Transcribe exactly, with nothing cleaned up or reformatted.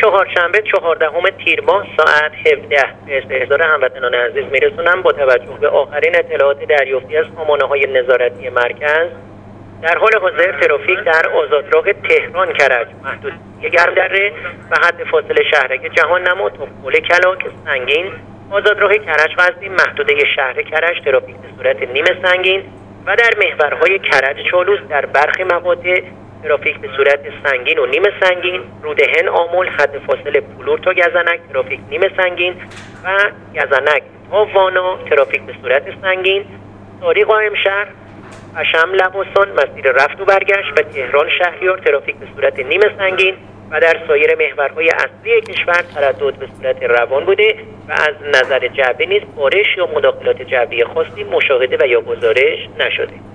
چهارشنبه چهاردهم تیر ماه ساعت هفده به استحضار هموطنان عزیز میرسونم. با توجه به آخرین اطلاعات دریافتی از سامانه‌های نظارتی مرکز، در حال حاضر ترافیک در آزادراه تهران کرج محدود گرمدره و حد فاصله شهرک جهان نما تا پل کلاک سنگین، آزادراه کرج قزوین محدوده شهر کرج ترافیک به صورت نیمه سنگین و در محورهای کرج چالوس در برخی مقاطع ترافیک به صورت سنگین و نیمه سنگین، رودهن آمل حد فاصله پلور تا گزنک ترافیک نیمه سنگین و گزنک تا وانا ترافیک به صورت سنگین، ساری قائمشهر، اشم لواسان مسیر رفت و برگشت و تهران شهریار ترافیک به صورت نیمه سنگین و در سایر محورهای اصلی کشور تردد به صورت روان بوده و از نظر جوی نیز بارش یا مداخلات جوی خاصی مشاهده و یا گزارش نشده.